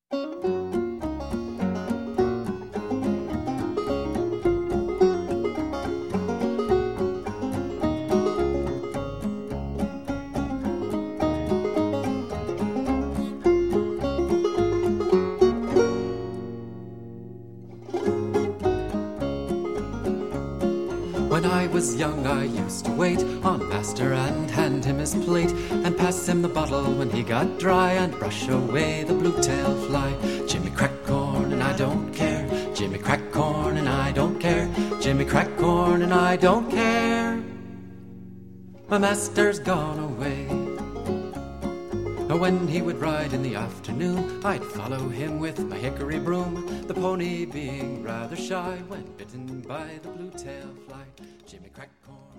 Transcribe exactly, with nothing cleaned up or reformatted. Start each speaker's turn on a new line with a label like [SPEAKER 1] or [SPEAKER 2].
[SPEAKER 1] When I was young I used to wait on master and hand him his plate, and pass him the bottle when he got dry, and brush away the blue-tail fly. Jimmy crack corn and I don't care, Jimmy crack corn and I don't care, Jimmy crack corn and I don't care. My master's gone away. When he would ride in the afternoon, I'd follow him with my hickory broom, the pony being rather shy when bitten by the blue-tail fly. Jimmy crack corn.